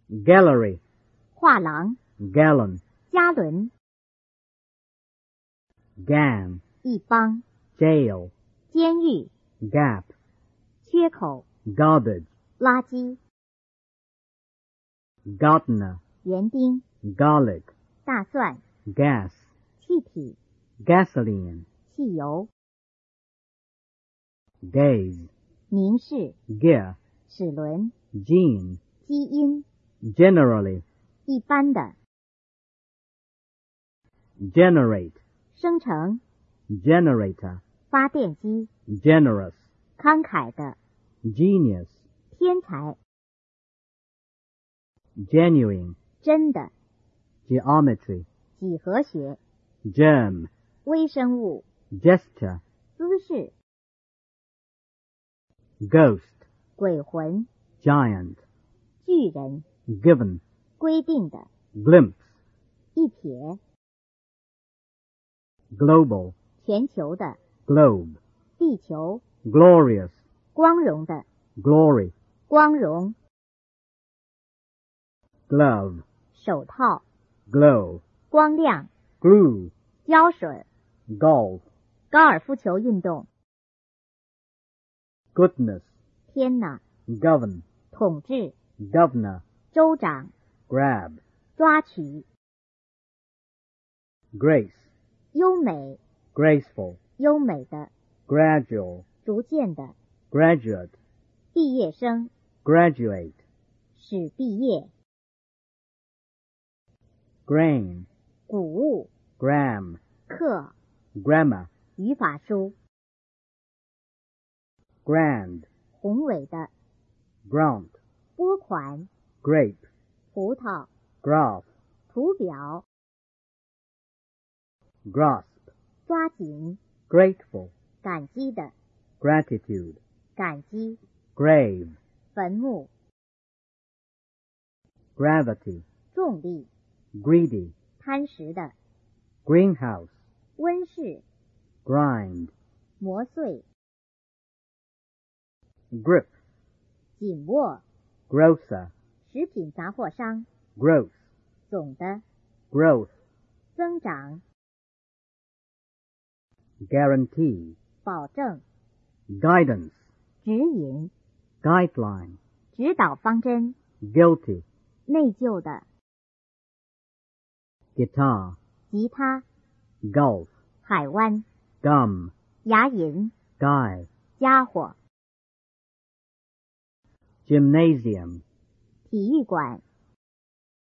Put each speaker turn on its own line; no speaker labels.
gallery,
画廊、
gallon,
加仑、
gan,
一帮、
jail,
监狱、
gap,
缺口、
garbage,
垃圾、
gardener,
园丁、
garlic,
大蒜、
gas,
气体、
gasoline,
汽油、
gaze,
凝视、
gear,
齿轮、
gene,
基因、
generally,
一般的、
generate,
生成、
generator,
发电机、
generous,
慷慨的、
genius,
天才、
genuine,
真的、
geometry,
几何学、
germ,
微生物、
gesture,
姿势、
ghost,
鬼魂、
giant,
巨人、
given,
规定的、
glimpse,
一瞥、
global,
全球的、
globe,
地球、
glorious,
光荣的、
glory,
光荣、
glove,
手套、
glow,
光亮、
glue,
胶水、
golf,
高尔夫球运动、
goodness,
天哪、
govern,
统治、
governor,
州长、
grab,
抓取、
grace,
优美、
graceful,
优美的、
gradual,
逐渐的、
graduate,
毕业生、
graduate,
使毕业、
grain,
谷物、
gram,
课、
grammar,
语法书、
grand,
宏伟的、
grant,
拨款、
grape,
葡萄、
graph,
图表、
grasp,
抓紧、
grateful,
感激的、
gratitude,
感激、
grave,
坟墓、
gravity,
重力、
greedy,
贪食的、
greenhouse,
温室、
grind,
磨碎、
grip,
紧握、
grocer,
食品杂货商、
growth,
总的、
growth,
增长、
guarantee,
保证、
guidance,
指引、
guideline,
指导方针、
guilty,
内疚的、
guitar,
吉他、
golf,
海湾、
gum,
牙龈、
guy,
家伙、
gymnasium,
体育馆、